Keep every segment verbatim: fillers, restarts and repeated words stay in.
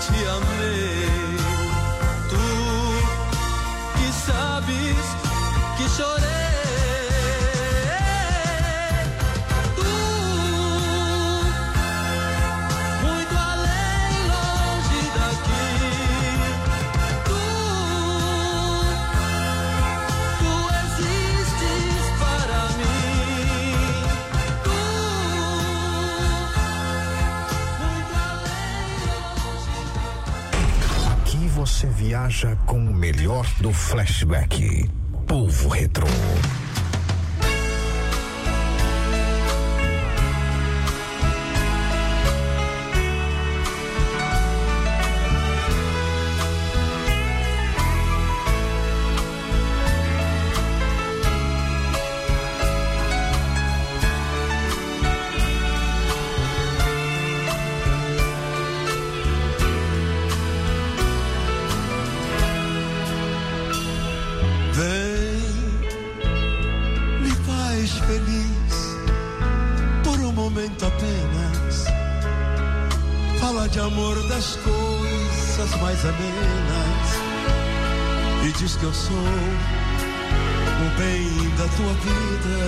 te amei. Tu que sabes que chorei. Você viaja com o melhor do flashback. Polvo Retrô. De amor, das coisas mais amenas, e diz que eu sou o bem da tua vida.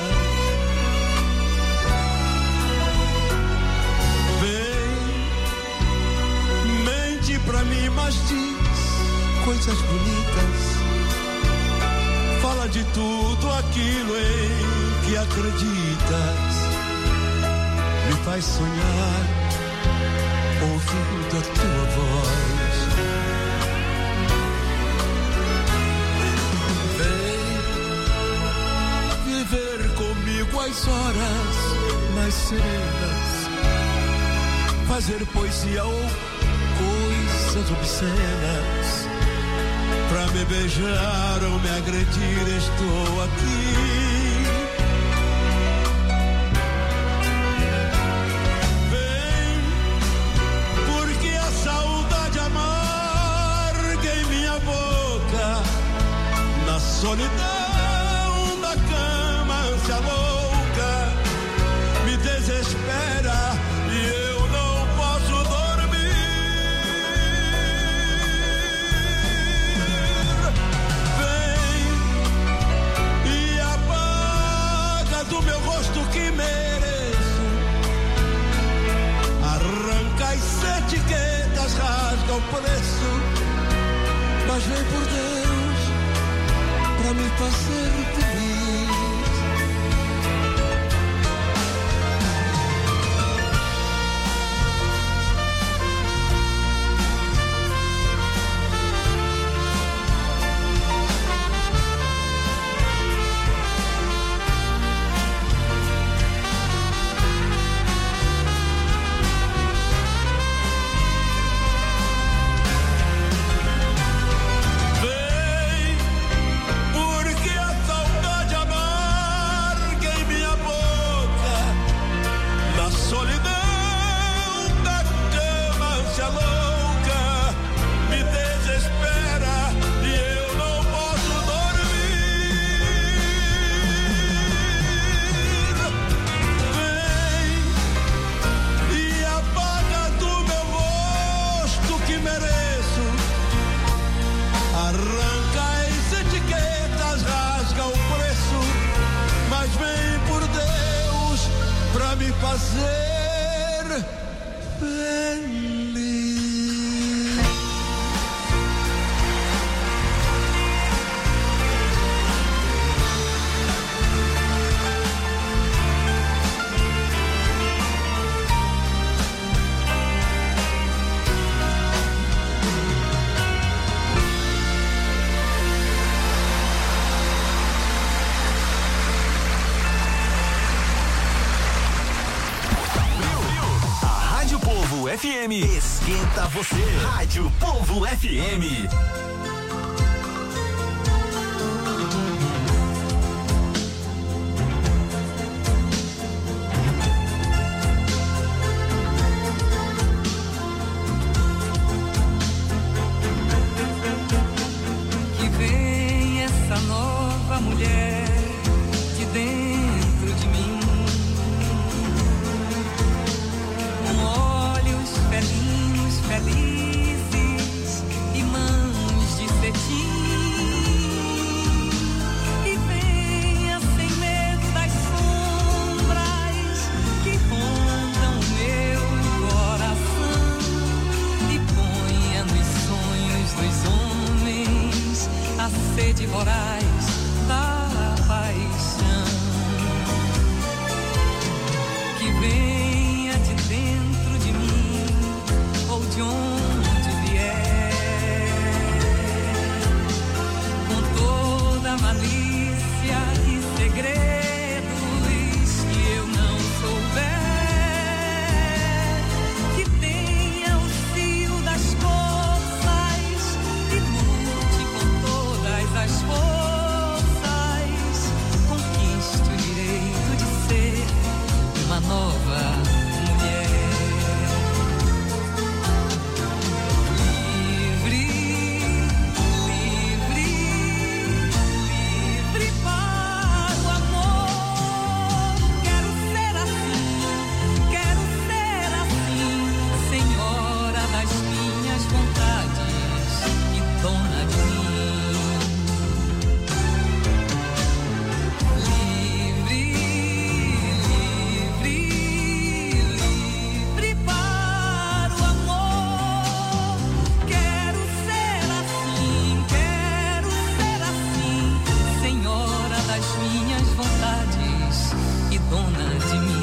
Vem, mente pra mim, mas diz coisas bonitas. Fala de tudo aquilo em que acreditas. Me faz sonhar ouvindo a tua voz. Vem viver comigo as horas mais serenas, fazer poesia ou coisas obscenas. Pra me beijar ou me agredir, estou aqui. Solidão da cama, ânsia louca, me desespera e eu não posso dormir. Vem e apaga do meu rosto que mereço. Arranca as etiquetas, rasga o preço, mas vem por Deus pra me fazer feliz. Fazer feliz. F M. Esquenta você. Rádio Polvo F M. Que vem essa nova mulher de dentro de mim, com olhos felinos, felizes sede voraz da paixão, que venha de dentro de mim ou de onde vier, com toda a malícia e segredos que eu não souber, que tenha o fio das forças e lute com todas as forças, conquiste o direito de ser uma nova mulher. Livre, livre, livre para o amor. Quero ser assim, quero ser assim, senhora das minhas vontades e dona de mim. Livre, livre, livre para o amor. Quero ser assim, quero ser assim, senhora das minhas vontades e dona de mim.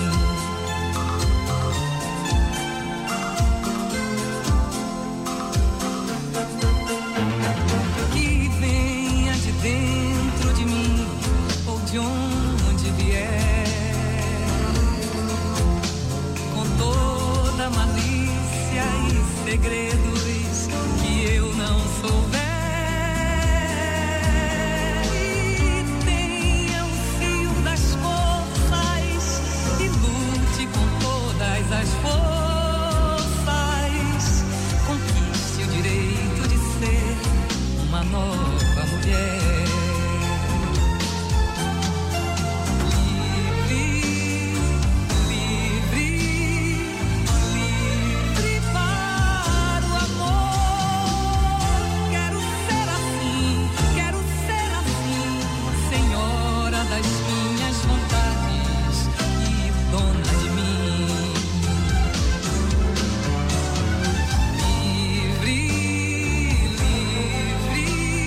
Que venha de dentro de mim ou de onde vier, com toda a malícia e segredos que eu não souber, e tenha o fio das forças e lute com todas as forças, conquiste o direito de ser uma nova mulher. Livre, livre, livre para o amor. Quero ser assim, quero ser assim, senhora das minhas vontades e dona de mim. Livre, livre,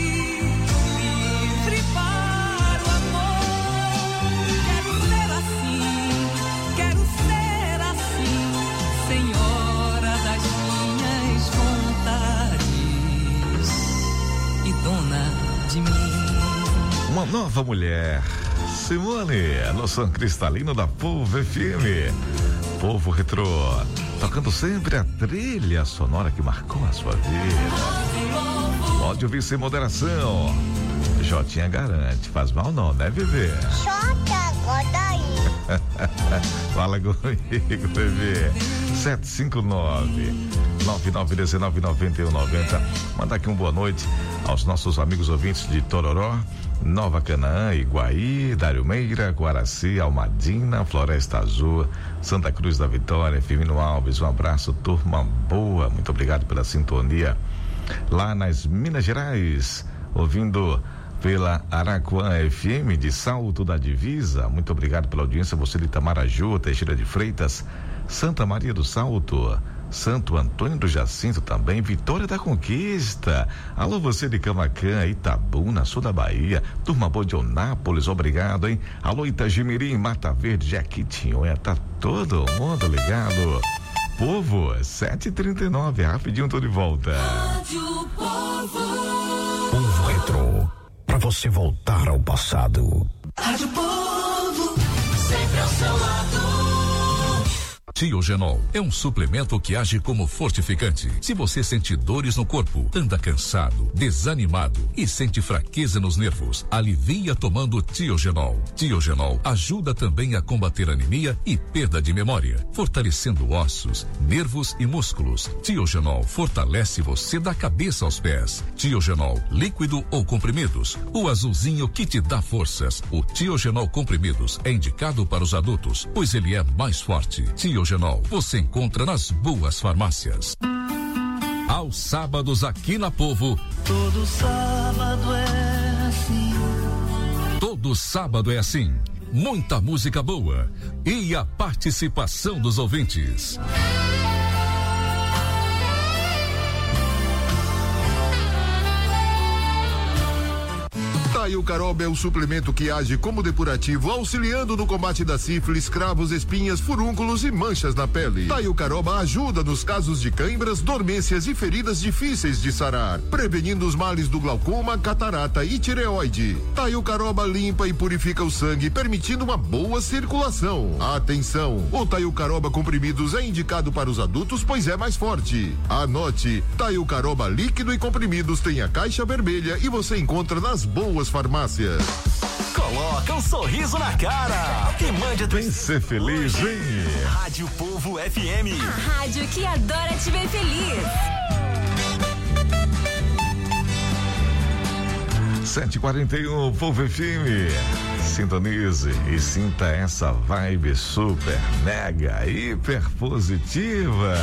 livre para o amor. Quero ser assim, quero ser assim, senhora das minhas vontades e dona de mim. Uma nova mulher, Simone, no som cristalino da Povo F M. Povo Retrô, tocando sempre a trilha sonora que marcou a sua vida. Pode ouvir sem moderação. Jotinha garante, faz mal não, né, bebê? Jota, acorda aí. Fala comigo, bebê. sete cinco nove, nove nove um nove, nove um nove zero. Manda aqui uma boa noite aos nossos amigos ouvintes de Tororó, Nova Canaã, Iguaí, Dário Meira, Guaraci, Almadina, Floresta Azul, Santa Cruz da Vitória, Firmino Alves. Um abraço, turma boa. Muito obrigado pela sintonia. Lá nas Minas Gerais, ouvindo pela Araquã F M de Salto da Divisa. Muito obrigado pela audiência. Você de Itamaraju, Teixeira de Freitas, Santa Maria do Salto, Santo Antônio do Jacinto também, Vitória da Conquista. Alô, você de Camaquã, Itabuna, sul da Bahia, turma boa de Onápolis, obrigado, hein? Alô, Itagimirim, Mata Verde, Jequitinhonha, tá todo mundo ligado. Povo, sete e trinta e nove, rapidinho tô de volta. Rádio Povo. Povo Retrô, pra você voltar ao passado. Rádio Povo, sempre ao seu lado. Tiogenol é um suplemento que age como fortificante. Se você sente dores no corpo, anda cansado, desanimado e sente fraqueza nos nervos, alivia tomando Tiogenol. Tiogenol ajuda também a combater anemia e perda de memória, fortalecendo ossos, nervos e músculos. Tiogenol fortalece você da cabeça aos pés. Tiogenol, líquido ou comprimidos, o azulzinho que te dá forças. O Tiogenol comprimidos é indicado para os adultos, pois ele é mais forte. Tiogenol você encontra nas boas farmácias. Aos sábados aqui na Povo. Todo sábado é assim. Todo sábado é assim. Muita música boa e a participação dos ouvintes. Taio Caroba é o suplemento que age como depurativo, auxiliando no combate da sífilis, cravos, espinhas, furúnculos e manchas na pele. Taio Caroba ajuda nos casos de cãibras, dormências e feridas difíceis de sarar, prevenindo os males do glaucoma, catarata e tireoide. Taio Caroba limpa e purifica o sangue, permitindo uma boa circulação. Atenção, o Taio Caroba comprimidos é indicado para os adultos, pois é mais forte. Anote, Taio Caroba líquido e comprimidos tem a caixa vermelha e você encontra nas boas farmácias. Coloca um sorriso na cara e mande a tua... Vem ser feliz, hein? Rádio Povo F M. A rádio que adora te ver feliz. sete e quarenta e um, Povo F M. Sintonize e sinta essa vibe super, mega, hiper positiva.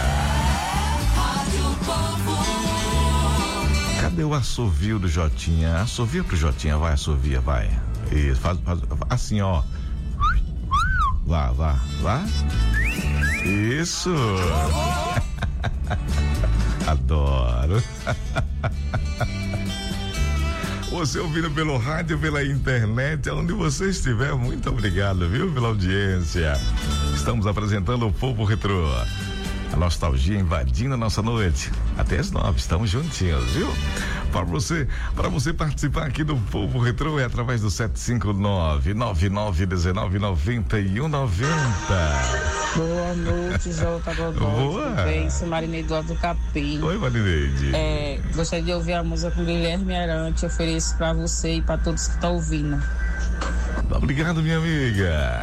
Rádio Povo. Cadê o assovio do Jotinha? Assovia pro Jotinha, vai, assovia, vai. Isso, faz, faz assim, ó. Vá, vá, vá. Isso. Adoro. Você ouvindo pelo rádio, pela internet, onde você estiver, muito obrigado, viu, pela audiência. Estamos apresentando o Povo Retrô. A nostalgia invadindo a nossa noite. Até as nove, estamos juntinhos, viu? Para você, para você participar aqui do Povo Retrô é através do sete cinco nove, nove nove um nove, nove um nove zero. Boa noite, Jota Godoy. Boa. Tudo bem? Sou Marineide do Capim. Oi, Marineide. É, gostaria de ouvir a música com Guilherme Arante. Ofereço para você e para todos que estão ouvindo. Obrigado, minha amiga.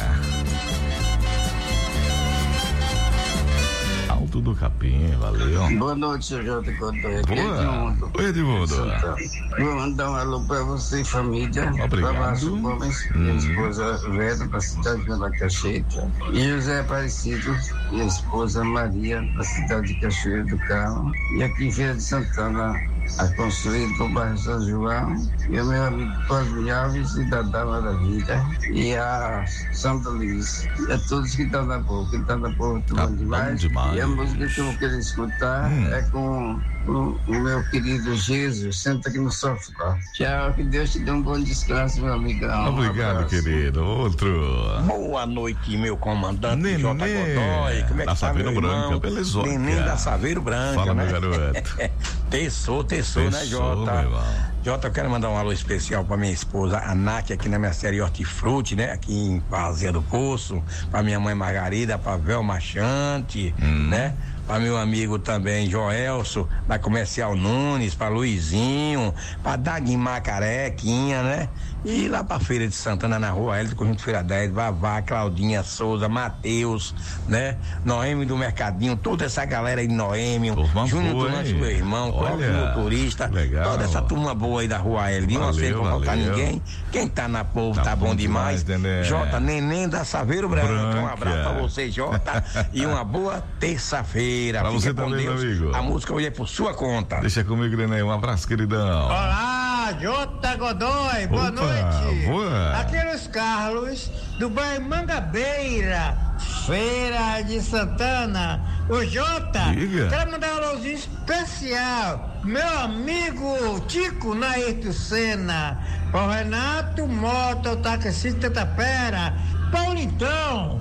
Alto do Capim, valeu. Boa noite, seu Jota Godoy. Boa. Oi, Edmundo. Vou mandar um alô para você e família. Obrigado. Para Márcio Gomes, minha hum. esposa Vera, para a cidade de Macaxeira. E José Aparecido, minha esposa Maria, para a cidade de Cachoeira do Carmo. E aqui em Feira de Santana, a construído com o bairro São João, e o meu amigo Cosme Alves e Dadá Maravilha, e a Santa Luís, e a todos que estão na boca, que estão na boca, tudo tá bom demais. demais. E a música que eu vou querer escutar hum. é com o, o meu querido Jesus, senta aqui no sofá. Tchau, que Deus te dê um bom descanso, meu amigão. Obrigado, um querido. Outro. Boa noite, meu comandante Nenê, Jota Godoy. Como é que da tá, Saveiro meu Branca, irmão? beleza. Neném da Saveiro Branca. Fala, né? meu garoto. Terçou, terçou, né, Jota? Jota, eu quero mandar um alô especial pra minha esposa, a Nath, aqui na minha série Hortifruti, né? Aqui em Fazia do Poço, pra minha mãe Margarida, pra Velma Chante, hum. né? Para meu amigo também Joelso, da Comercial Nunes, para Luizinho, para Dagmar Carequinha, né? E lá para Feira de Santana, na Rua L do Conjunto Feira dez, Vavá, Claudinha Souza, Matheus, né? Noêmio do Mercadinho, toda essa galera aí de Noêmio, Júnior Durante, meu irmão, Cláudio Motorista, legal. Toda essa turma boa aí da Rua L, não sei como colocar ninguém. Quem tá na povo tá, tá bom, bom demais. demais Jota, Neném da Saveiro Branco. Um abraço para você, Jota, e uma boa terça-feira. Pra Fica você também, Deus. Meu amigo. A música hoje é por sua conta. Deixa comigo, Neném. Um abraço, queridão. Olá, Jota Godoy. Boa Opa, noite. Boa. Aqui é Luiz Carlos, do bairro Mangabeira, Feira de Santana. Ô, Jota, Diga. quero mandar um alôzinho especial. Meu amigo Tico Nairto Sena, o Renato Mota, o taxista Tapera, Paulitão,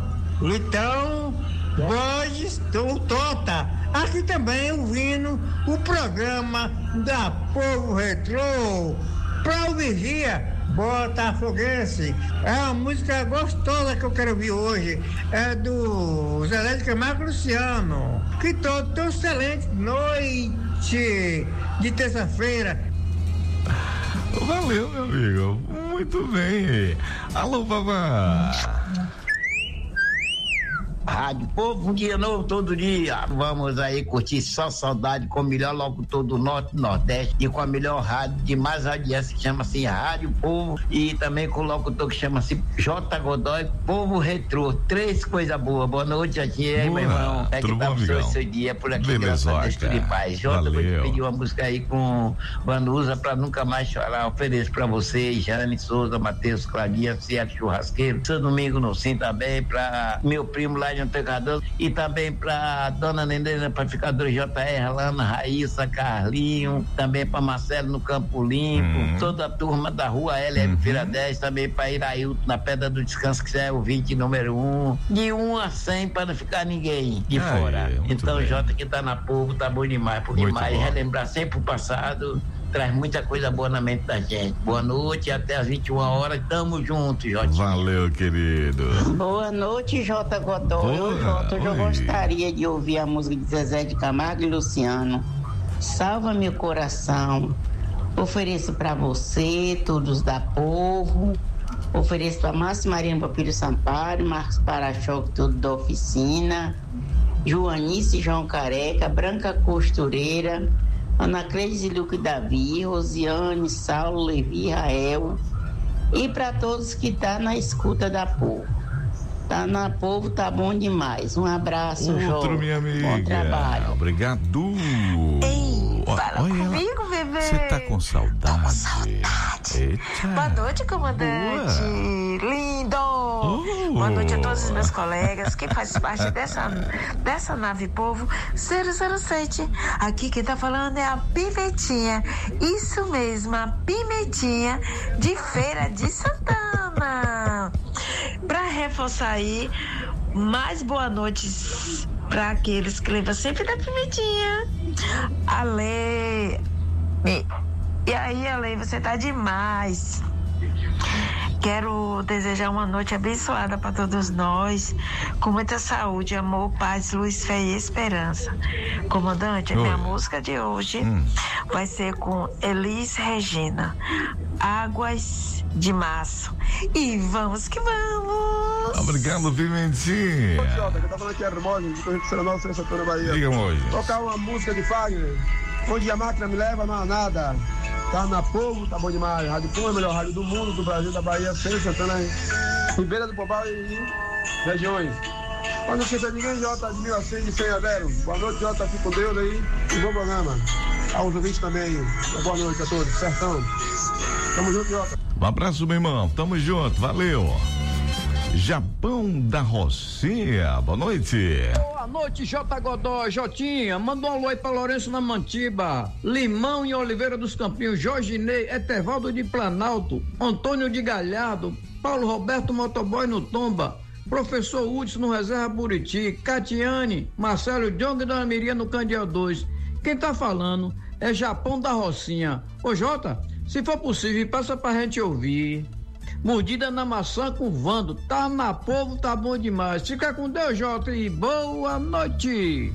Litão, Borges, o Tota, aqui também ouvindo o programa da Povo Retrô, pra o Vigia Botafoguense. É uma música gostosa que eu quero ouvir hoje, é do Zé de Camargo Luciano. Que todo tão excelente noite de terça-feira. Valeu, meu amigo, muito bem. Alô, babá. Rádio Povo, um dia novo todo dia. Vamos aí curtir só saudade com o melhor locutor do Norte e Nordeste e com a melhor rádio de mais audiência que chama-se Rádio Povo e também com o locutor que chama-se Jota Godoy, Povo Retrô. Três coisas boas. Boa noite, aqui, meu irmão. É que tá o seu, seu dia por aqui, graças a Deus, tudo em paz. Jota, vou te pedir uma música aí com Vanusa pra nunca mais chorar. Ofereço pra vocês, Jane Souza, Matheus, Claudinha, Cielo Churrasqueiro. Seu domingo no Sim também, pra meu primo lá Rádio Pecador. E também pra dona Nenê, Pacificador J R, Lana, Raíssa, Carlinho, também pra Marcelo no Campo Limpo, hum. toda a turma da Rua L M hum. Feira dez, também pra Irailton na Pedra do Descanso, que já é o vinte número um, de um a cem para não ficar ninguém de ah, fora. É, então o Jota que tá na povo tá bom demais, porque muito mais bom. Relembrar sempre o passado traz muita coisa boa na mente da gente. Boa noite, até às vinte e uma horas, tamo junto, Jota. Valeu, querido. Boa noite, Jota Godoy. Eu, Jota, eu gostaria de ouvir a música de Zezé de Camargo e Luciano. Salva meu coração. Ofereço pra você, todos da povo. Ofereço pra Márcio Marino Papiro Sampaio, Marcos Para-Choque, tudo da oficina. Joanice João Careca, Branca Costureira, Ana Cleide e Luque Davi, Rosiane, Saulo, Levi, Rael, e para todos que tá na escuta da povo. Tá na povo, tá bom demais. Um abraço, Jô. Outro, minha amiga. Bom trabalho. Obrigado. Ei, fala Olha, comigo, bebê. Você tá com saudade? Tô com saudade. Eita. Boa noite, comandante. Boa. Lindo. Oh. Boa noite a todos os meus colegas, quem faz parte dessa, dessa nave povo zero zero sete. Aqui quem tá falando é a Pimentinha. Isso mesmo, a Pimentinha de Feira de Santana. Para reforçar aí, mais boa noite para aqueles que levam sempre da Pimentinha. Ale. E, e aí, Ale, você tá demais. Quero desejar uma noite abençoada para todos nós, com muita saúde, amor, paz, luz, fé e esperança. Comandante, a minha música de hoje hum. vai ser com Elis Regina, Águas de Março. E vamos que vamos! Obrigado, Pimentinha. Ô, Jota, que eu tava falando aqui, Hermógenes, de Correio Nacional, Santana, Bahia. Diga, Moji. Tocar uma música de Fagner, Onde a Máquina Me Leva, não há nada. Tá na povo, tá bom demais. Rádio Povo é a melhor rádio do mundo, do Brasil, da Bahia, Feira de Santana, Ribeira do Pombal e regiões. Pra não esquecer ninguém, Jota, de mil a cem, de cem a zero. Boa noite, Jota, fique com Deus aí. E bom programa. Aos ouvintes também. Boa noite a todos. Sertão. Tamo junto, Jota. Um abraço, meu irmão. Tamo junto. Valeu. Japão da Rocinha, boa noite. Boa noite, J. Godoy, Jotinha, manda um alô aí pra Lourenço na Mantiba, Limão em Oliveira dos Campinhos, Jorge Ney, Etevaldo de Planalto, Antônio de Galhardo, Paulo Roberto Motoboy no Tomba, Professor Hudson no Reserva Buriti, Catiane, Marcelo Djonga da Miria no Candial dois. Quem tá falando é Japão da Rocinha. Ô Jota, se for possível, passa pra gente ouvir. Mordida na maçã com Vando, tá na povo, tá bom demais. Fica com Deus, Jota, e boa noite.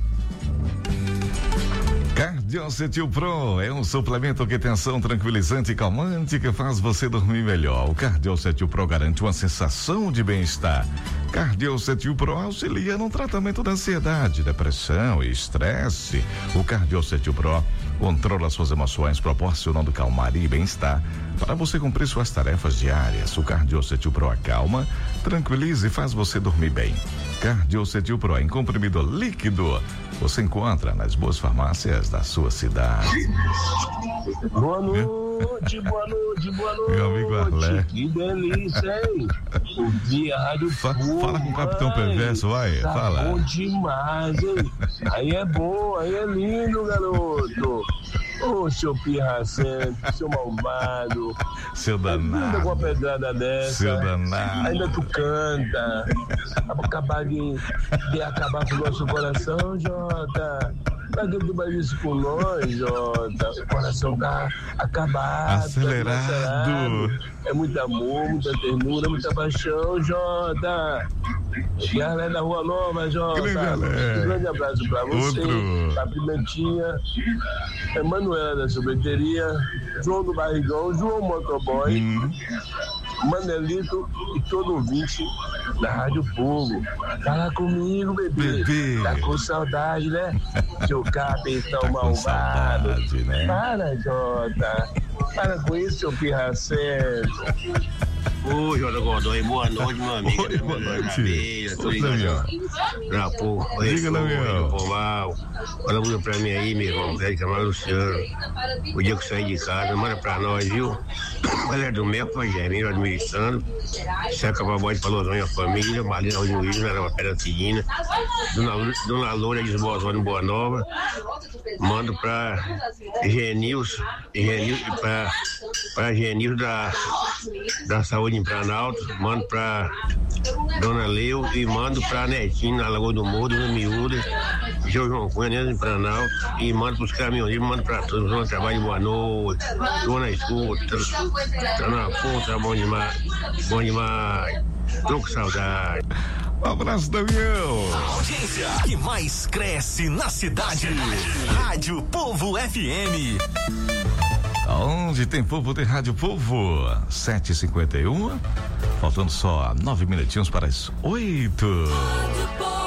Cardiocetil Pro é um suplemento que tem ação tranquilizante e calmante que faz você dormir melhor. O Cardiocetil Pro garante uma sensação de bem-estar. Cardiocetil Pro auxilia no tratamento da ansiedade, depressão e estresse. O Cardiocetil Pro controla suas emoções, proporcionando calmaria e bem-estar para você cumprir suas tarefas diárias. O Cardiocetil Pro acalma, tranquiliza e faz você dormir bem. Cardiocetil Pro em comprimido líquido. Você encontra nas boas farmácias da sua cidade. Boa noite, boa noite, boa noite. Meu amigo Arlé. Que delícia, hein? O dia Rádio Fa Fala com o Capitão Perverso, vai, tá fala. Bom demais, hein? Aí é bom, aí é lindo, garoto. Ô, oh, seu pirracento, seu malvado. Seu danado. Ainda com uma pedrada dessa. Seu danado. Ainda tu canta. Pra acabar de, de acabar com o nosso coração, Jota. Pra que tu vai isso com nós, Jota? O coração tá acabado. Acelerado. Tá acelerado. É muito amor, muita ternura, muita paixão, Jota. E a galera da Rua Nova, Jota. Um grande abraço pra você, Outro. pra Pimentinha, Emanuela da Sorveteria, João do Barrigão, João Motoboy, hum. Manelito e todo ouvinte da Rádio Povo. Fala comigo, bebê. bebê. Tá com saudade, né? Seu capitão tá malvado. Saudade, né? Para, Jota. Para com isso, seu pirracento. Oi, Jota Godoy, boa noite, meu amigo. Oi, boa noite. Estou ligando pra pouco. Diga, Damião. Olha muito pra mim aí, meu irmão, velho, chamado Luciano. O dia que eu saí de casa, manda pra nós, viu? Galera do Mel, Germino, administrando. Seca Babó de Palorão e a família. Marina Luiz, na Perantina. Dona, Dona Loura de Esbozônio, Boa Nova. Mando pra Genilson, Genilson pra, pra Genilson da, da Saúde em Planalto. Mando pra Dona Leu e mando pra Netinho, na Lagoa do Morro, Dona Miúda. João Cunha, em Planalto. E mando pros caminhoneiros, mando pra todos. Vão trabalho, boa noite. Tô na escuta. Tá na ponta, bom demais. Bom demais. Tô com saudade. Um abraço, Damião. A audiência que mais cresce na cidade. Rádio Povo F M. Onde tem povo, tem Rádio Povo. sete e cinquenta e um. Faltando só nove minutinhos para as oito. Rádio Povo.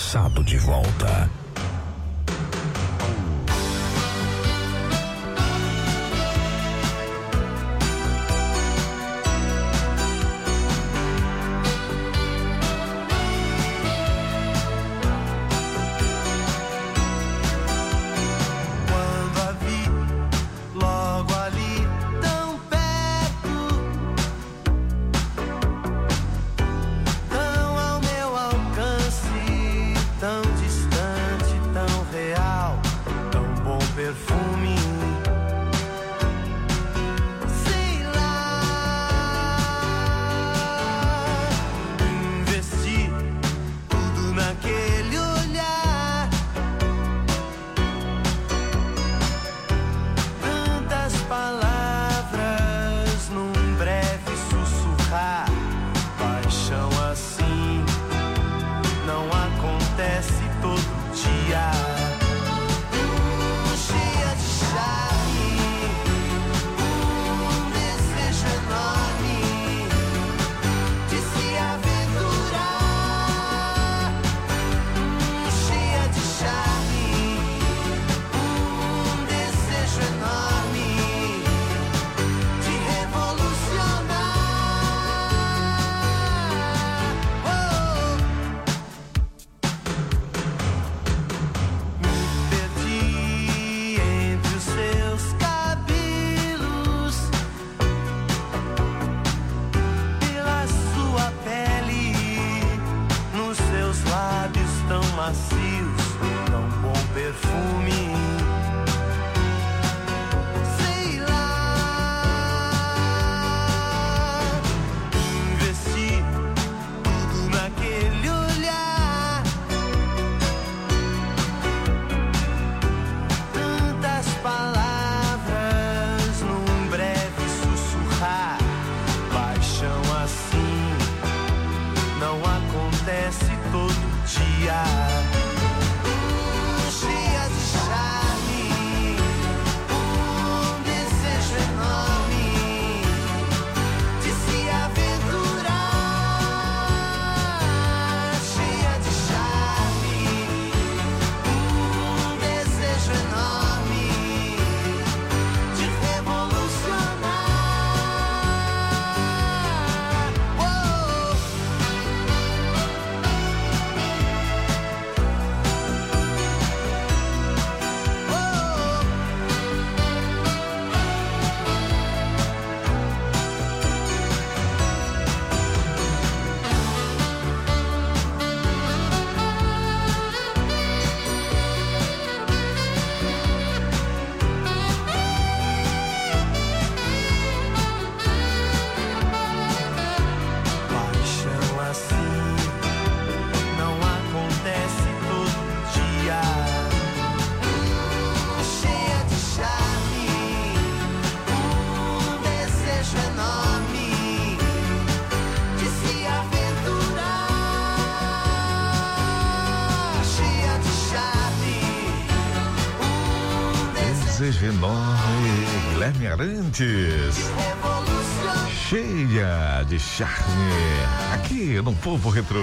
passado de volta. Desejo enorme, Guilherme Arantes. Cheia de charme, aqui no Povo Retrô.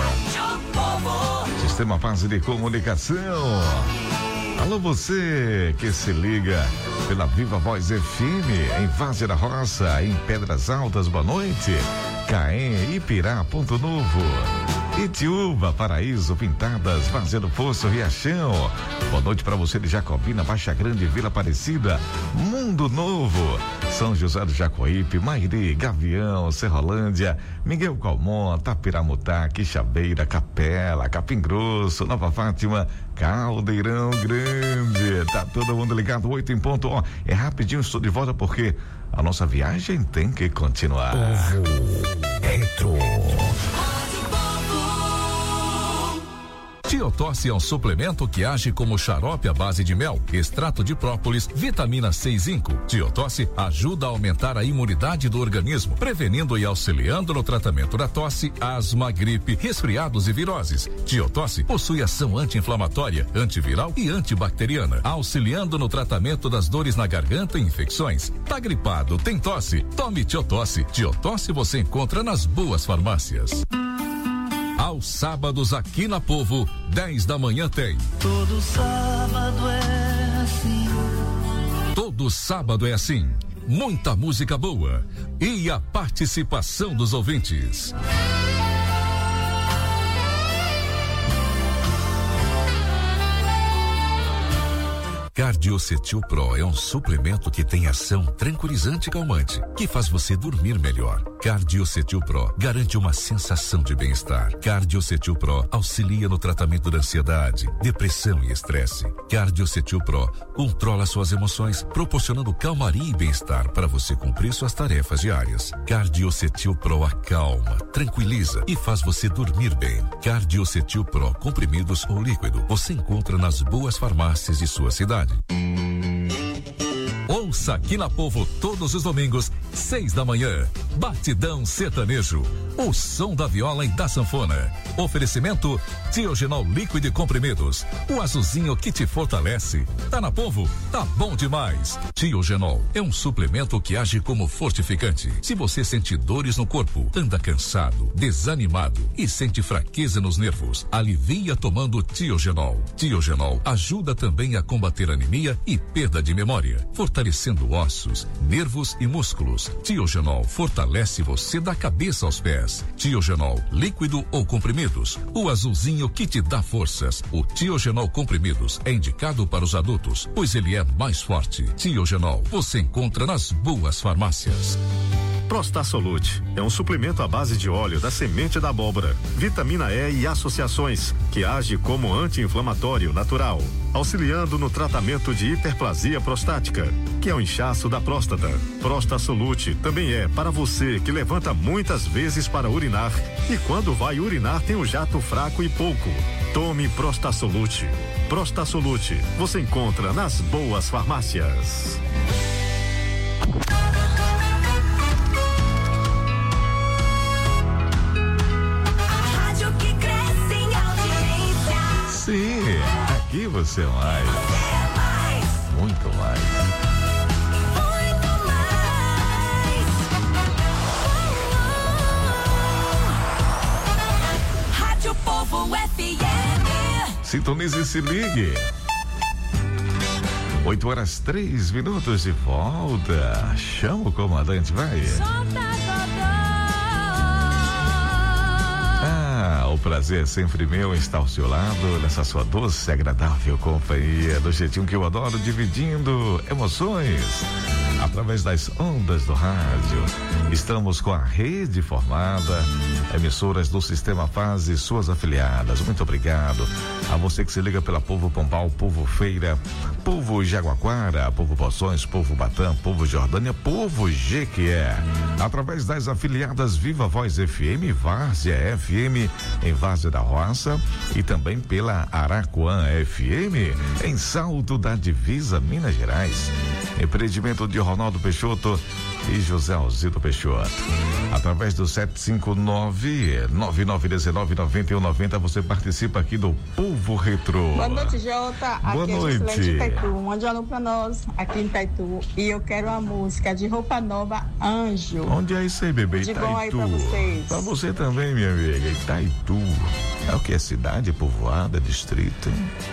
Sistema Base de Comunicação. Alô, você que se liga pela Viva Voz F M, em Várzea da Roça, em Pedras Altas, boa noite. Caém, Ipirá, Ponto Novo. Itiúba, Paraíso, Pintadas, Várzea do Poço, Riachão. Boa noite para você de Jacobina, Baixa Grande, Vila Aparecida, Mundo Novo, São José do Jacuípe, Mairi, Gavião, Serrolândia, Miguel Calmon, Tapiramutá, Quixabeira, Capela, Capim Grosso, Nova Fátima, Caldeirão Grande. Tá todo mundo ligado, oito em ponto. Ó, é rapidinho, estou de volta porque a nossa viagem tem que continuar. Povo Retro. Tiotosse é um suplemento que age como xarope à base de mel, extrato de própolis, vitamina C e zinco. Tiotosse ajuda a aumentar a imunidade do organismo, prevenindo e auxiliando no tratamento da tosse, asma, gripe, resfriados e viroses. Tiotosse possui ação anti-inflamatória, antiviral e antibacteriana, auxiliando no tratamento das dores na garganta e infecções. Tá gripado, tem tosse? Tome Tiotosse. Tiotosse você encontra nas boas farmácias. Aos sábados aqui na Povo, dez da manhã tem. Todo sábado é assim. Todo sábado é assim. Muita música boa e a participação dos ouvintes. Cardiocetil Pro é um suplemento que tem ação tranquilizante e calmante, que faz você dormir melhor. Cardiocetil Pro garante uma sensação de bem-estar. Cardiocetil Pro auxilia no tratamento da ansiedade, depressão e estresse. Cardiocetil Pro controla suas emoções, proporcionando calmaria e bem-estar para você cumprir suas tarefas diárias. Cardiocetil Pro acalma, tranquiliza e faz você dormir bem. Cardiocetil Pro comprimidos ou líquido você encontra nas boas farmácias de sua cidade. Ouça aqui na Povo todos os domingos, seis da manhã. Batidão Sertanejo. O som da viola e da sanfona. Oferecimento Tiogenol líquido e comprimidos. O azulzinho que te fortalece. Tá na Povo? Tá bom demais. Tiogenol é um suplemento que age como fortificante. Se você sente dores no corpo, anda cansado, desanimado e sente fraqueza nos nervos, alivia tomando Tiogenol. Tiogenol ajuda também a combater anemia e perda de memória, fortalecendo ossos, nervos e músculos. Tiogenol fortalece você da cabeça aos pés. Tiogenol líquido ou comprimidos. O azulzinho que te dá forças. O Tiogenol comprimidos é indicado para os adultos, pois ele é mais forte. Tiogenol você encontra nas boas farmácias. Prostasolute é um suplemento à base de óleo da semente da abóbora, vitamina E e associações, que age como anti-inflamatório natural, auxiliando no tratamento de hiperplasia prostática, que é o inchaço da próstata. Prostasolute também é para você que levanta muitas vezes para urinar e quando vai urinar tem o jato fraco e pouco. Tome Prostasolute. Prostasolute você encontra nas boas farmácias. Sim, aqui você é mais. Muito mais. Muito mais. Rádio Povo F M. Sintonize e se ligue. oito horas três minutos de volta. Chama o comandante, vai. O prazer é sempre meu estar ao seu lado, nessa sua doce e agradável companhia, do jeitinho que eu adoro, dividindo emoções através das ondas do rádio. Estamos com a rede formada, emissoras do Sistema Fase e suas afiliadas. Muito obrigado a você que se liga pela Povo Pombal, Povo Feira, Povo Jaguaquara, Povo Poções, Povo Batã, Povo Jordânia, Povo Jequié. Através das afiliadas Viva Voz F M, Várzea F M, em Várzea da Roça, e também pela Araquã F M, em Salto da Divisa, Minas Gerais. Empreendimento de Ronaldo Peixoto e José Alzito Peixoto. Através do sete cinco nove, nove nove um nove, nove um nove zero, você participa aqui do Povo Retrô. Boa noite, Jota. Boa aqui noite. é Juscelene de Itaitu. Mande um alô pra nós aqui em Itaitu. E eu quero uma música de Roupa Nova, Anjo. Onde é isso aí, bebê? De Itaitu. bom aí pra vocês. Pra você também, minha amiga. Itaitu. É o que? É cidade, povoada, distrito?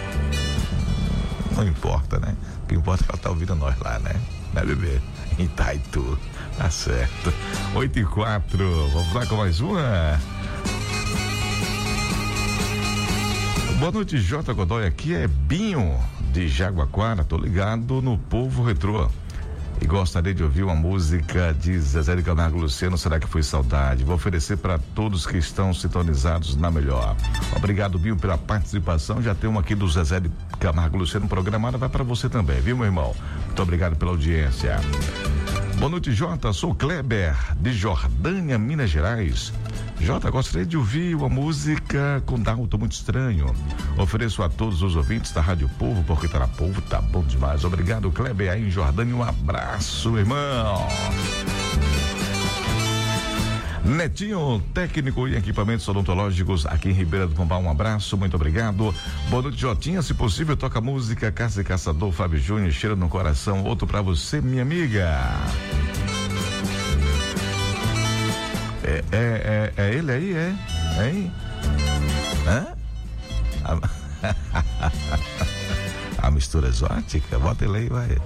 Não importa, né? O que importa é que ela tá ouvindo nós lá, né? Né, bebê? Itaitu. Tá certo. oito e quatro. Vamos lá com mais uma. Boa noite, J. Godoy. Aqui é Binho de Jaguaquara. Tô ligado no Povo Retrô. E gostaria de ouvir uma música de Zezé de Camargo e Luciano, Será que Foi Saudade? Vou oferecer para todos que estão sintonizados na melhor. Obrigado, Binho, pela participação. Já tem uma aqui do Zezé de Camargo e Luciano programada, vai para você também, viu, meu irmão? Muito obrigado pela audiência. Boa noite, Jota. Sou Kleber de Jordânia, Minas Gerais. Jota, gostaria de ouvir uma música com Dalton Muito Estranho. Ofereço a todos os ouvintes da Rádio Povo, porque tá na Povo, tá bom demais. Obrigado, Kleber, aí em Jordânia. Um abraço, irmão. Netinho, técnico e equipamentos odontológicos aqui em Ribeira do Pombal, um abraço, muito obrigado. Boa noite, Jotinha, se possível toca música Caça e Caçador, Fábio Júnior, Cheiro no Coração, outro pra você, minha amiga. É, é, é, é ele aí, é? Hein? Hã? A, a mistura exótica? Bota ele aí, vai.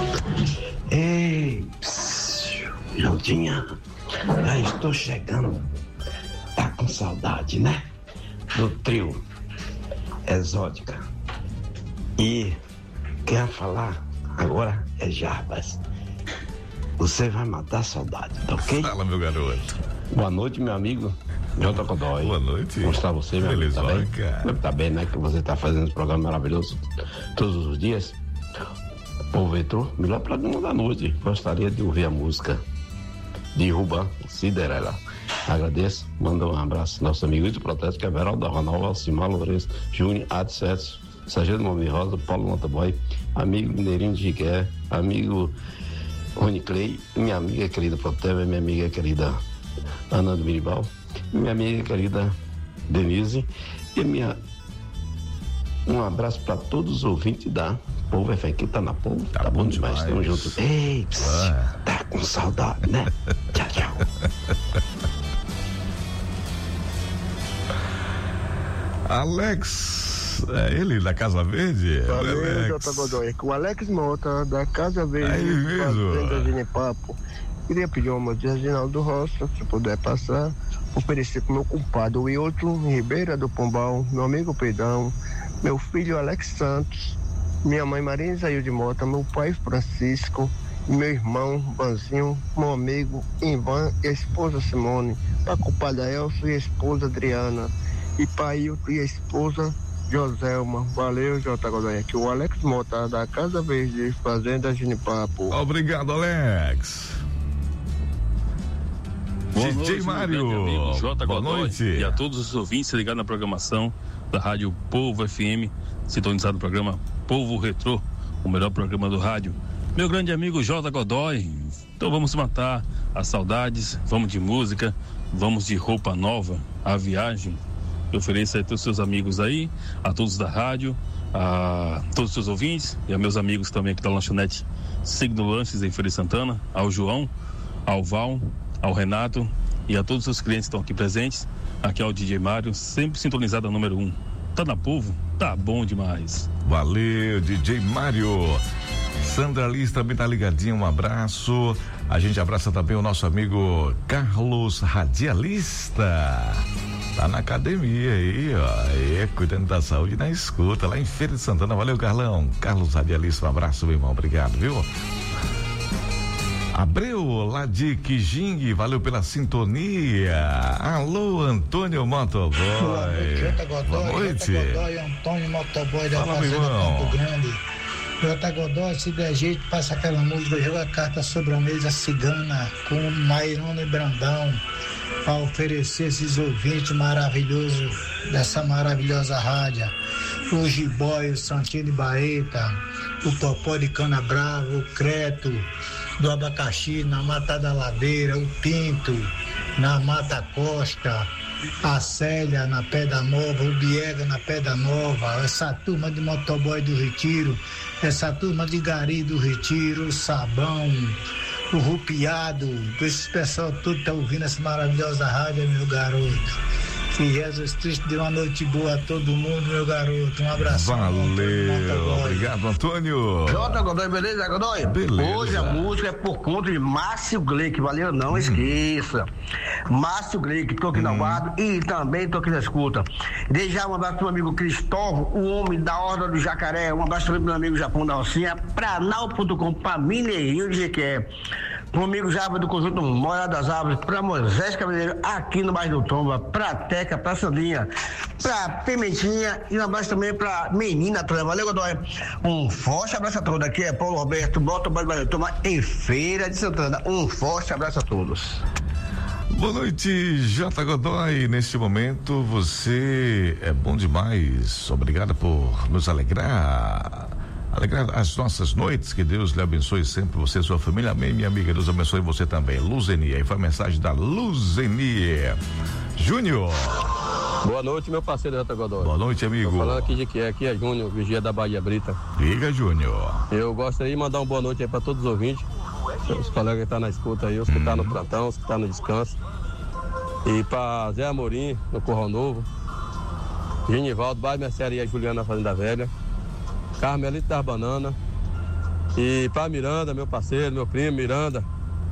Ei, Jaldinha, já estou chegando. Tá com saudade, né? Do trio Exótica. E quer falar agora é Jarbas. Você vai matar a saudade, tá ok? Fala, meu garoto. Boa noite, meu amigo Jota Godoy. Boa noite. Como está você, meu amigo? Tá bem? Cara. Tá bem, né? Que você está fazendo esse programa maravilhoso todos os dias. Povo entrou, melhor programa da noite. Gostaria de ouvir a música de Rubã, Cinderela. Agradeço, manda um abraço. Nosso amigo do protesto, que é Veraldo Ronaldo, Alcimar Lourenço, Júnior, Adsetos, Sargento Mami Rosa, Paulo Motoboy, amigo Mineirinho de Jiqué, amigo Rony Clay, minha amiga querida Proteva, minha amiga querida Ana do Miribal, minha amiga querida Denise e minha um abraço para todos os ouvintes da Povo F M, que tá na Povo, tá, tá bom demais, estamos juntos. Ei, pss, tá com saudade, né? Tchau, tchau. Alex, é ele da Casa Verde? Valeu, Jota Godoy. O Alex Mota, da Casa Verde, é mesmo? Fazenda Genipapo. Queria pedir uma música de Reginaldo Roça, se puder passar, oferecer pro meu compadre Wilton Ribeira do Pombal, meu amigo Pedrão, meu filho Alex Santos, minha mãe Maria Isaíde Mota, meu pai Francisco, meu irmão Vanzinho, meu amigo Ivan e a esposa Simone, pra compadre Elcio e a esposa Adriana, e pai e a esposa Joselma. Valeu, Jota Godoy. Aqui o Alex Mota, da Casa Verde, Fazenda Genipapo. Obrigado, Alex. Boa D J noite, Mário. Meu amigo Jota Boa Godoy, noite. E a todos os ouvintes ligados na programação da Rádio Povo F M, sintonizado no programa Povo Retrô, o melhor programa do rádio. Meu grande amigo Jota Godoy, então vamos matar as saudades, vamos de música, vamos de roupa nova, a viagem. Eu ofereço a todos os seus amigos aí, a todos da rádio, a todos os seus ouvintes e a meus amigos também aqui da lanchonete Signo Lanches em Feira de Santana, ao João, ao Val, ao Renato e a todos os clientes que estão aqui presentes. Aqui é o D J Mário, sempre sintonizado a número um. Tá na Povo? Tá bom demais. Valeu, D J Mário. Sandra Liz também tá ligadinha, um abraço. A gente abraça também o nosso amigo Carlos Radialista. Tá na academia aí, ó. Aí, cuidando da saúde na escuta, lá em Feira de Santana. Valeu, Carlão. Carlos Radialista, um abraço, meu irmão. Obrigado, viu? Abreu, lá de Quijingue, valeu pela sintonia. Alô, Antônio Motoboy. Boa noite, Jota Godoy. Boa noite. Jota Godoy, Antônio Motoboy da Fala, Fazenda irmão. Campo Grande. Jota Godoy, se der jeito, passa aquela música, joga a carta sobre a mesa cigana com Mairona e Brandão, para oferecer esses ouvintes maravilhosos dessa maravilhosa rádio. O Jiboy, o Santinho de Baeta, o Popó de Cana Brava, o Creto do Abacaxi na Mata da Ladeira, o Pinto na Mata Costa, a Célia na Pedra Nova, o Biega na Pedra Nova, essa turma de motoboy do Retiro, essa turma de Gari do Retiro, o Sabão, o Rupiado, esse pessoal todo tá ouvindo essa maravilhosa rádio, meu garoto. Que Jesus Cristo dê uma noite boa a todo mundo, meu garoto. Um abraço. Valeu, obrigado, Antônio. Jota Godoy, beleza, Godoy? Beleza. Hoje a música é por conta de Márcio Gleick, valeu? Não hum. esqueça. Márcio Gleick, tô aqui hum. na guarda e também tô aqui na escuta. Desde já um abraço pro meu amigo Cristóvão, o homem da Horda do Jacaré. Um abraço também pro meu amigo Japão da Alcinha, Pranal ponto com, pra Mineirinho de Jequié. Pro amigo Java do Conjunto Mora das Árvores, pra Moisés Cavaleiro, aqui no bairro do Tomba, pra Teca, pra Sandrinha, pra Pimentinha e um abraço também pra Menina toda. Valeu, Godoy. Um forte abraço a todos. Aqui é Paulo Roberto, bota o bairro do Tomba em Feira de Santana. Um forte abraço a todos. Boa noite, Jota Godoy. Neste momento você é bom demais. Obrigado por nos alegrar. Alegrar as nossas noites, que Deus lhe abençoe sempre, você e sua família. Amém, minha amiga, Deus abençoe você também. Luzenia, aí foi a mensagem da Luzenia. Júnior. Boa noite, meu parceiro Jota Godoy. Boa noite, amigo. Tô falando aqui de que é, aqui é Júnior, vigia da Bahia Brita. Liga, Júnior. Eu gostaria de mandar uma boa noite aí pra todos os ouvintes, os colegas que estão na escuta aí, os que estão hum. no plantão, os que estão no descanso. E pra Zé Amorim, no Corral Novo. Genivaldo, bairro Mercearia Juliana, Fazenda Velha. Carmelito das Bananas. E para Miranda, meu parceiro, meu primo Miranda.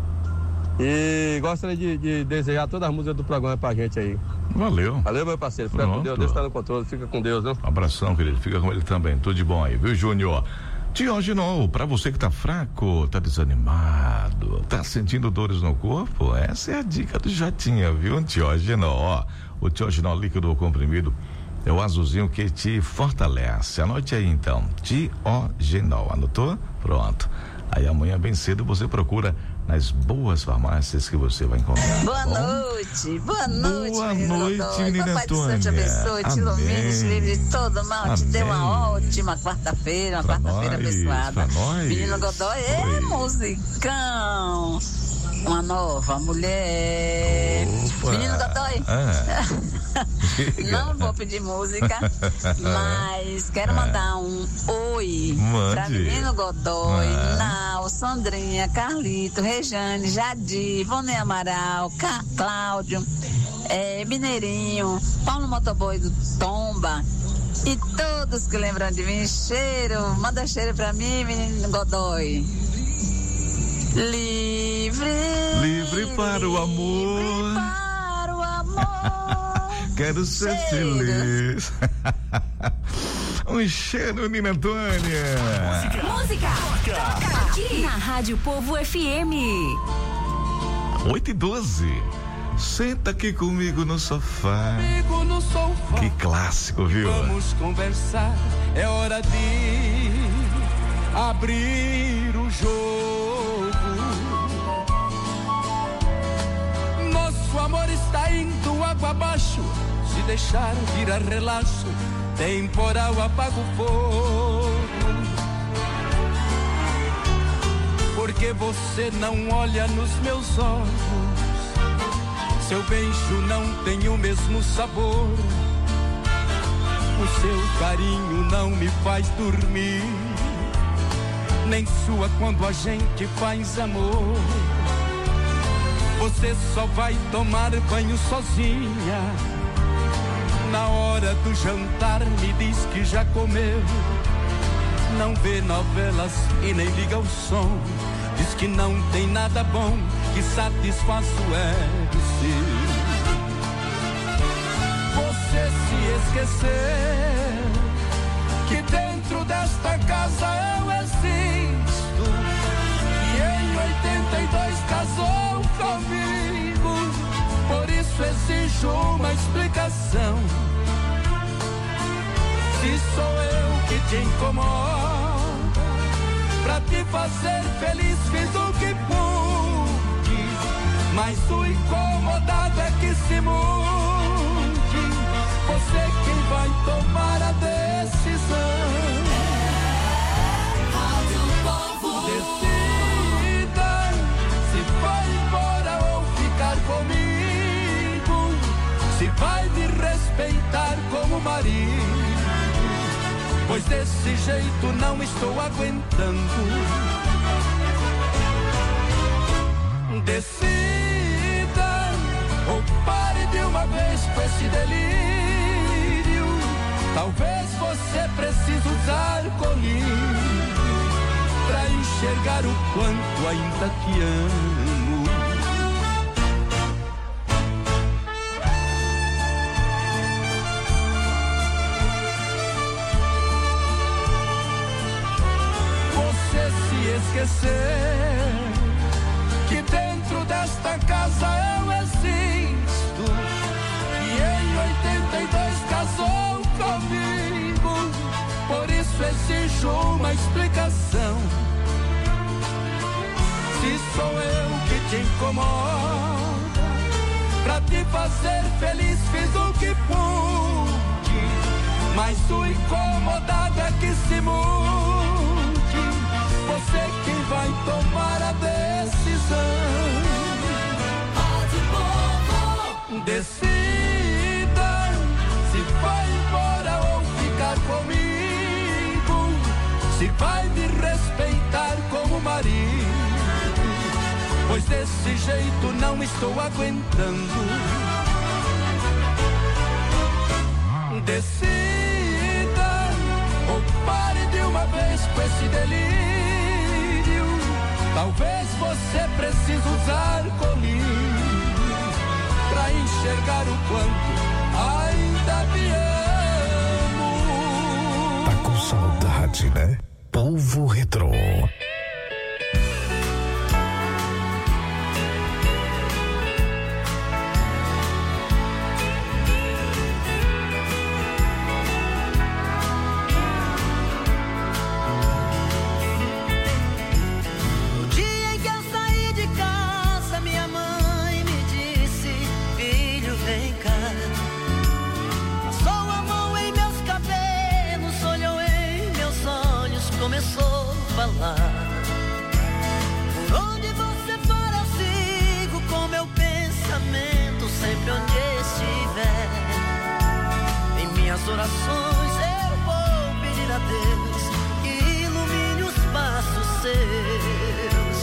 E gostaria de, de desejar todas as músicas do programa pra gente aí. Valeu. Valeu, meu parceiro. Fica com Deus, Deus tá no controle. Fica com Deus, viu? Abração, querido. Fica com ele também. Tudo de bom aí, viu, Júnior? Tioginol, pra você que tá fraco, tá desanimado, tá sentindo dores no corpo, essa é a dica do Jotinha, viu, Tioginol? Ó, o Tioginol líquido ou comprimido é o azulzinho que te fortalece. Anote aí então, Tioginol. Anotou? Pronto. Aí amanhã bem cedo você procura nas boas farmácias que você vai encontrar. Boa Bom? noite, boa noite, Boa menino noite, Dodói. menina Papai do céu Antônia. te abençoe, te ilumine, te livre de todo mal, Amém. te dê uma ótima quarta-feira, uma Pra quarta-feira nós, abençoada. pra nós. Menino Godoy é musicão. Uma nova mulher. Opa. Menino Godoy. Ah. Não vou pedir música, mas quero mandar um oi Mande. pra Menino Godoy, Ah. Nau, Sandrinha, Carlito, Rejane, Jadir, Vonei Amaral, Ca- Cláudio, é, Mineirinho, Paulo Motoboy do Tomba e todos que lembram de mim. Cheiro, manda cheiro pra mim, Menino Godoy. Livre, Livre para o amor. para o amor. Quero ser Cheiro. feliz. Um cheiro, Nina Antônia. Música. Toca aqui na Rádio Povo F M. oito e doze. Senta aqui comigo no sofá. Comigo no sofá. Que clássico, viu? Vamos conversar. É hora de abrir o jogo. Nosso amor está indo água abaixo. Se deixar virar relaxo, temporal apaga o fogo. Porque você não olha nos meus olhos. Seu beijo não tem o mesmo sabor. O seu carinho não me faz dormir, nem sua quando a gente faz amor. Você só vai tomar banho sozinha. Na hora do jantar me diz que já comeu. Não vê novelas e nem liga o som. Diz que não tem nada bom que satisfaz o ego seu. Você se esqueceu que dentro desta casa eu existo. E em oitenta e dois casou comigo. Por isso exijo uma explicação. Se sou eu que te incomodo, pra te fazer feliz fiz o que pude, mas o incomodado é que se mude. Você quem vai tomar a decisão. Decida se vai embora ou ficar comigo, se vai me respeitar como marido. Pois desse jeito não estou aguentando. Decida ou pare de uma vez com esse delírio. Talvez você precise usar colírio pra enxergar o quanto ainda te amo. Esquecer que dentro desta casa eu existo. E em oitenta e dois casou comigo. Por isso exijo uma explicação. Se sou eu que te incomoda, pra te fazer feliz fiz o que pude, mas o incomodado é que se mude. Você quem vai tomar a decisão. Decida se vai embora ou ficar comigo, se vai me respeitar como marido. Pois desse jeito não estou aguentando. Decida, ou pare de uma vez com esse delírio. Talvez você precise usar colírio pra enxergar o quanto ainda me amo. Tá com saudade, né? Povo Retrô. Começou a falar. Por onde você for eu sigo com meu pensamento, sempre onde estiver. Em minhas orações eu vou pedir a Deus que ilumine os passos seus.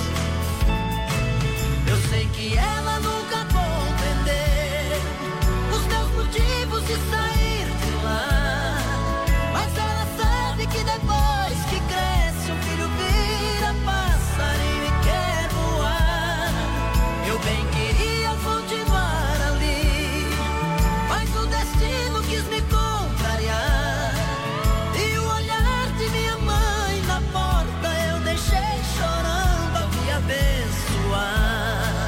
Eu sei que ela nunca compreendeu os meus motivos de sair de lá, mas ela sabe que depois que cresce um filho vira passarinho e quer voar. Eu bem queria continuar ali, mas o destino quis me contrariar. E o olhar de minha mãe na porta eu deixei chorando a me abençoar.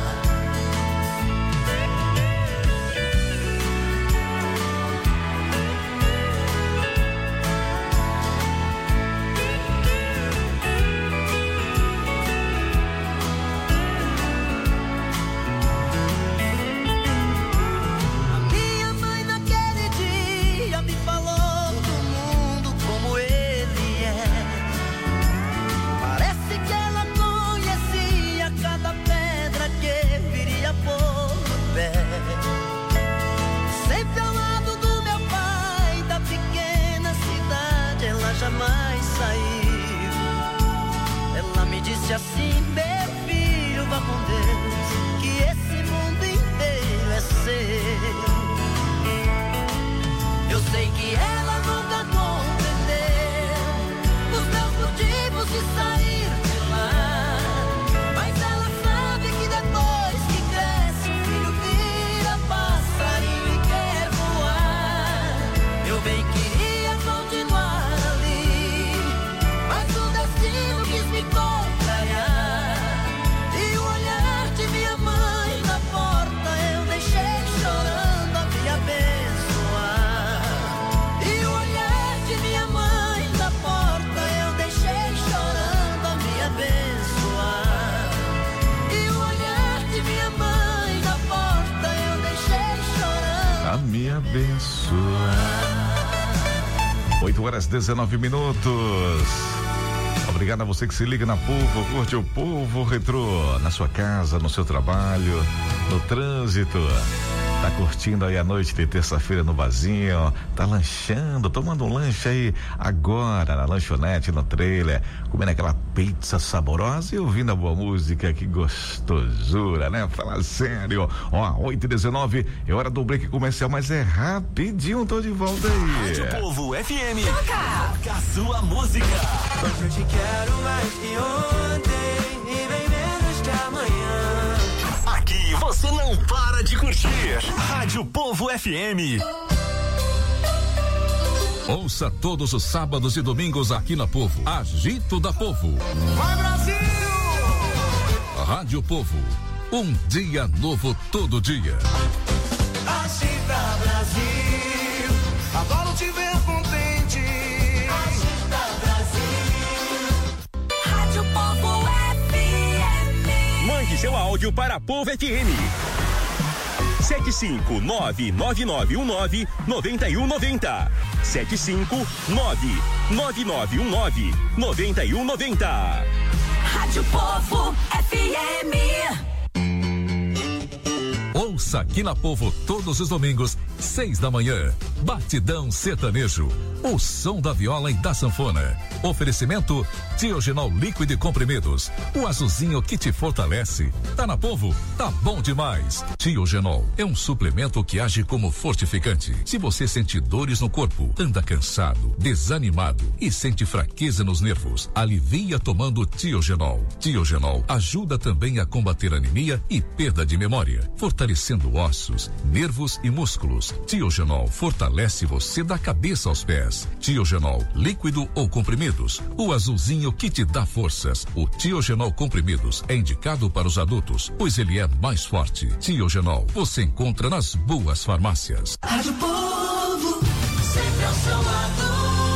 Sempre ao lado do meu pai, da pequena cidade, ela jamais saiu. Ela me disse assim: meu filho, vá com Deus, que esse mundo inteiro é seu. Eu sei que ela nunca compreendeu os meus motivos de sair de lá, mas ela sabe que depois que cresce um filho vira passarinho e quer voar. Eu bem queria continuar ali, mas o destino quis me contrariar. E o olhar de minha mãe na porta eu deixei chorando a me abençoar. E o olhar de minha mãe na porta eu deixei chorando a me abençoar. E o olhar de minha mãe na porta eu deixei chorando a me abençoar. oito horas e dezenove minutos. Obrigado a você que se liga na Povo, curte o Povo Retrô, na sua casa, no seu trabalho, no trânsito. Tá curtindo aí a noite de terça-feira no barzinho, tá lanchando, tomando um lanche aí agora na lanchonete, no trailer, comendo aquela pizza saborosa e ouvindo a boa música, que gostosura, né? Fala sério. Ó, oito e dezenove, é hora do break comercial, mas é rapidinho, tô de volta aí. Rádio Povo F M. Toca a sua música. Hoje eu te quero mais que ontem e bem menos que amanhã. Aqui você não para de curtir. Rádio Povo F M. Ouça todos os sábados e domingos aqui na Povo. Agito da Povo. Vai, Brasil! Rádio Povo. Um dia novo todo dia. Agita, Brasil. Adoro te ver contente. Agita, Brasil. Rádio Povo F M. Mande seu áudio para Povo F M. sete cinco nove nove nove um nove nove um nove zero. sete cinco nove nove nove um nove nove um nove zero. Rádio Povo F M. Ouça aqui na Povo todos os domingos, seis da manhã. Batidão Sertanejo. O som da viola e da sanfona. Oferecimento Tiogenol líquido e comprimidos. O azulzinho que te fortalece. Tá na Povo? Tá bom demais. Tiogenol é um suplemento que age como fortificante. Se você sente dores no corpo, anda cansado, desanimado e sente fraqueza nos nervos, alivia tomando Tiogenol. Tiogenol ajuda também a combater anemia e perda de memória, fortalecendo ossos, nervos e músculos. Tiogenol fortalece você da cabeça aos pés. Tiogenol líquido ou comprimidos. O azulzinho que te dá forças. O Tiogenol comprimidos é indicado para os adultos, pois ele é mais forte. Tiogenol você encontra nas boas farmácias. Rádio Povo, sempre ao seu lado.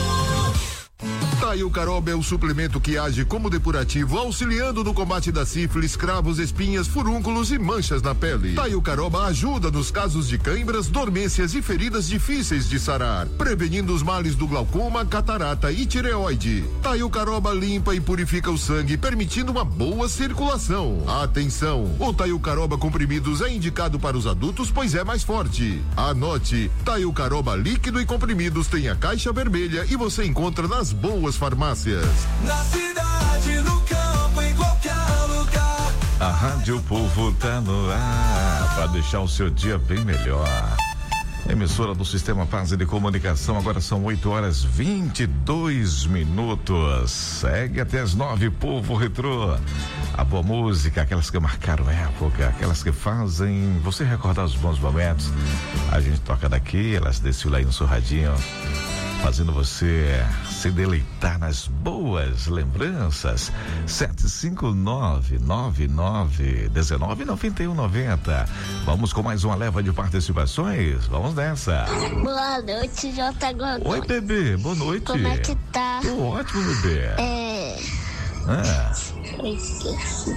Taiucaroba é o suplemento que age como depurativo, auxiliando no combate da sífilis, cravos, espinhas, furúnculos e manchas na pele. Taiucaroba ajuda nos casos de cãibras, dormências e feridas difíceis de sarar, prevenindo os males do glaucoma, catarata e tireoide. Taiucaroba limpa e purifica o sangue, permitindo uma boa circulação. Atenção, o Taiucaroba comprimidos é indicado para os adultos, pois é mais forte. Anote, Taiucaroba líquido e comprimidos tem a caixa vermelha e você encontra nas boas farmácias. Na cidade, no campo, em qualquer lugar. A Rádio Povo tá no ar para deixar o seu dia bem melhor. Emissora do Sistema Paz de Comunicação, agora são oito horas vinte e dois minutos. Segue até as nove, Povo Retrô. A boa música, aquelas que marcaram época, aquelas que fazem você recordar os bons momentos. A gente toca daqui, elas descem lá no seu radinho, fazendo você se deleitar nas boas lembranças. sete cinco nove, nove nove um nove, nove um nove zero. Vamos com mais uma leva de participações? Vamos nessa. Boa noite, J. Godoy. Oi, bebê, boa noite. Como é que tá? Tô ótimo, bebê. É... Ah. Eu esqueci.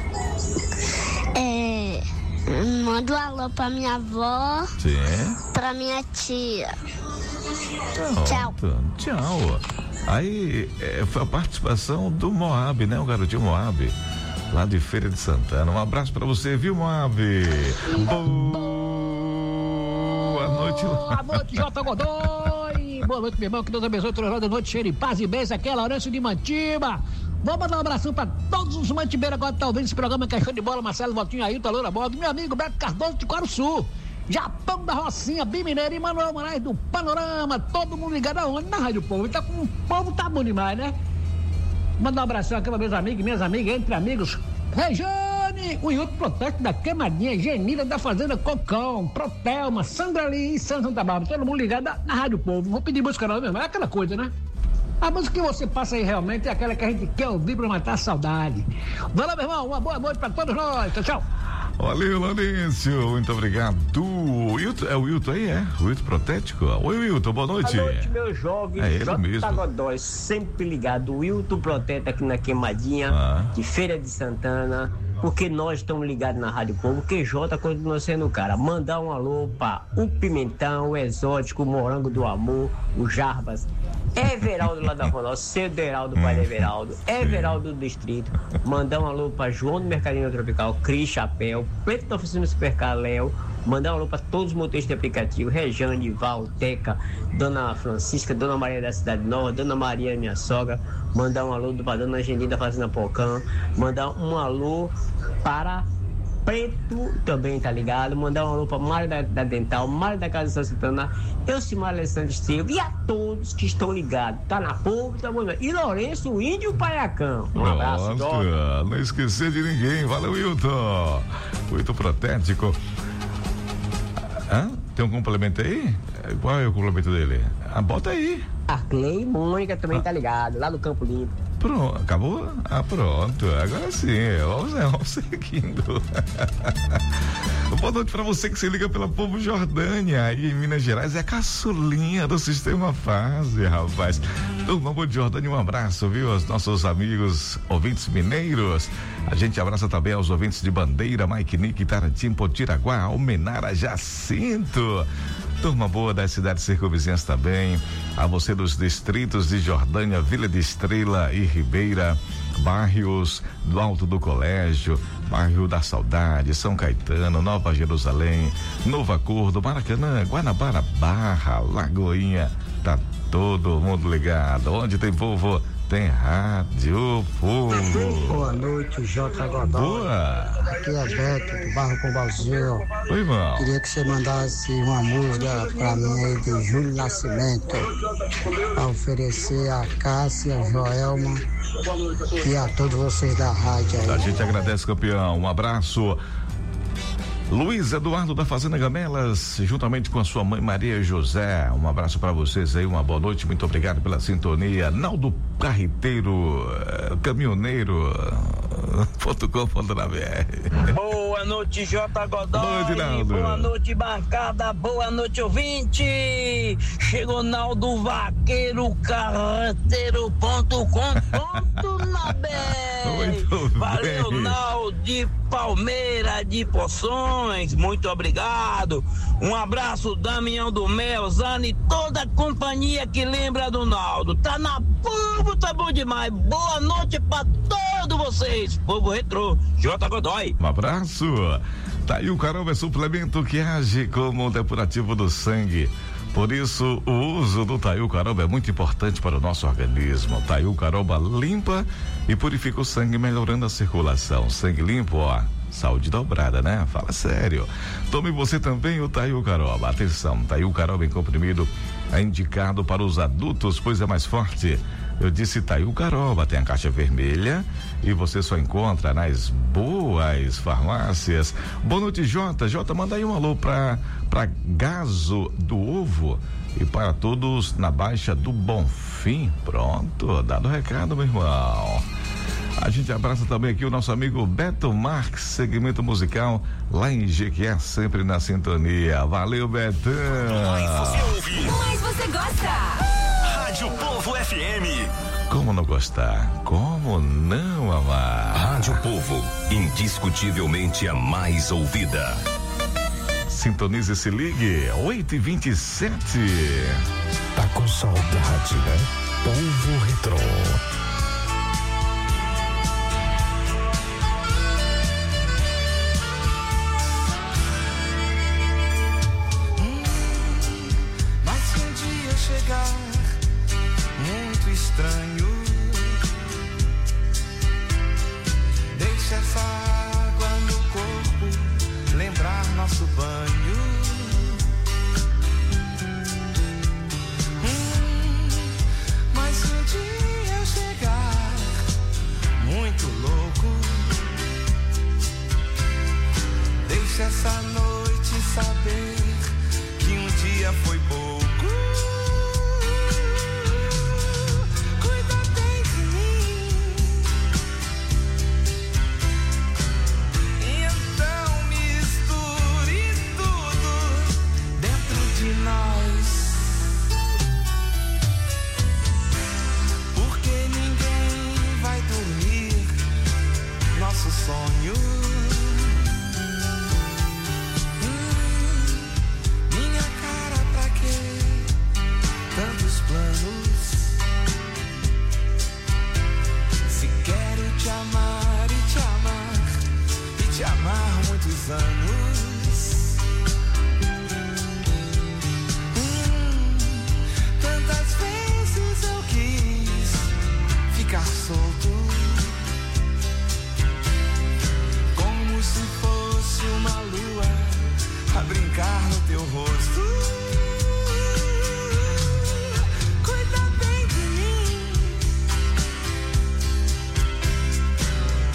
É... Manda um alô pra minha avó. Sim. Pra minha tia. Tchau. Tchau. Aí é, foi a participação do Moab, né? O garotinho Moab, lá de Feira de Santana. Um abraço pra você, viu, Moab? Boa noite. Boa noite, J. Godoy. Boa noite, meu irmão. Que Deus abençoe toda hora da noite, cheio de paz e bênção. Aqui é Lourenço de Mantiba. Vou mandar um abração pra todos os mantibeiros agora que estão ouvindo esse programa, que é show de bola. Marcelo Valtinho, Ailton, Loura Bordo, meu amigo Beto Cardoso de Coruçu. Japão da Rocinha, Bim Mineiro e Manuel Moraes do Panorama, todo mundo ligado aonde? Na Rádio Povo. Então, o povo tá bom demais, né? Mandar um abração aqui para meus amigos e minhas amigas, entre amigos. Rejane, o Hilton Proteste da Queimadinha, Genira da Fazenda Cocão, Protelma, Sandra Lee e Santa Bárbara, todo mundo ligado na, na Rádio Povo. Vou pedir música não mesmo, é aquela coisa, né? A música que você passa aí realmente é aquela que a gente quer ouvir pra matar a saudade. Vai lá, meu irmão, uma boa noite pra todos nós. Tchau, tchau. Valeu, Lourenço, muito obrigado. Wilton, é o Wilton aí, é? O Wilton Protético? Oi, Wilton, boa noite. Boa noite, meu jovem. É ele mesmo. Godoy, sempre ligado. O Wilton Protético aqui na Queimadinha, ah. de Feira de Santana, porque nós estamos ligados na Rádio Povo, Q J continua sendo o cara. Mandar um alô pra o Pimentão, o Exótico, o Morango do Amor, o Jarbas, Everaldo lá da Ronaldo, Cederaldo, pai Everaldo, Everaldo do Distrito. Mandar um alô pra João do Mercadinho Tropical, Cris Chapéu, Preto da Oficina Supercar, Léo. Mandar um alô pra todos os motoristas de aplicativo, Rejane, Val, Teca, Dona Francisca, Dona Maria da Cidade Nova, Dona Maria, minha sogra. Mandar um alô pra Dona Angelina da Fazenda Pocã. Mandar um alô para Preto, também tá ligado. Mandar um alô pra Mário da, da Dental, Mário da Casa de São Santana, Elcimar Alessandro Silva e a todos que estão ligados. Tá na Povo, tá bom. E Lourenço, o Índio Paiacão. Um abraço, Nossa, não esquecer de ninguém. Valeu, Wilton. Wilton Protético. Hã? Tem um complemento aí? Qual é o complemento dele? Ah, bota aí. Arclay e Mônica também ah. tá ligado, lá no Campo Limpo. Pronto, acabou? Ah, pronto. Agora sim, vamos, vamos seguindo. Boa noite pra você que se liga pela Povo Jordânia, aí em Minas Gerais, é a caçulinha do Sistema Fase, rapaz. Turma Boa de Jordânia, um abraço, viu, aos nossos amigos ouvintes mineiros. A gente abraça também aos ouvintes de Bandeira, Mike Nick, Taratim, Potiraguá, Almenara, Jacinto. Turma boa das cidades circunvizinhas também. A você dos distritos de Jordânia, Vila de Estrela e Ribeira, bairros do Alto do Colégio, bairro da Saudade, São Caetano, Nova Jerusalém, Novo Acordo, Maracanã, Guanabara, Barra, Lagoinha. Tá todo mundo ligado. Onde tem povo, tem Rádio Povo. Boa noite, J. Godoy. Boa. Aqui é Beto, do bairro Pombalzinho. Oi, irmão. Queria que você mandasse uma música pra mim aí de Júlio Nascimento, pra oferecer a Cássia, a Joelma e a todos vocês da rádio aí. A gente agradece, campeão. Um abraço. Luiz Eduardo da Fazenda Gamelas, juntamente com a sua mãe Maria José. Um abraço para vocês aí, uma boa noite, muito obrigado pela sintonia. Naldo Carreteiro, caminhoneiro, ponto com ponto B R. Boa noite, J. Godoy. Boa noite, Naldo. Boa noite, bancada. Boa noite, ouvinte. Chegou Naldo Vaqueiro, carreteiro, ponto com ponto B R. Valeu, Naldo de Palmeira de Poções, muito obrigado. Um abraço, Damião do Mel, Zane e toda a companhia que lembra do Naldo. Tá na Povo, tá bom demais. Boa noite pra todos vocês. Povo Retrô, J. Godoy. Um abraço. Tá aí o Caroba, é suplemento que age como um depurativo do sangue. Por isso, o uso do Taiu Caroba é muito importante para o nosso organismo. Taiu Caroba limpa e purifica o sangue, melhorando a circulação. Sangue limpo, ó, saúde dobrada, né? Fala sério. Tome você também o Taiu Caroba. Atenção, Taiu Caroba em comprimido é indicado para os adultos, pois é mais forte. Eu disse Taiu Caroba, tem a caixa vermelha e você só encontra nas boas farmácias. Boa noite, Jota. Jota, manda aí um alô pra, pra Gaso do Ovo e para todos na Baixa do Bonfim. Pronto, dado o recado, meu irmão. A gente abraça também aqui o nosso amigo Beto Marques, segmento musical lá em Jequié, sempre na sintonia. Valeu, Betão. Mais você ouve, mais você gosta. Rádio Povo F M. Como não gostar? Como não amar? Rádio Povo, indiscutivelmente a mais ouvida. Sintonize e se ligue, oito e vinte e sete. Tá com saudade, né? Povo Retrô. Muito estranho. Deixa essa água no corpo lembrar nosso banho. Hum, mas se um dia eu chegar muito louco, deixa essa noite saber que um dia foi pouco. Sonho, hum, minha cara, pra quê? Tantos planos. Se quero te amar e te amar e te amar muitos anos.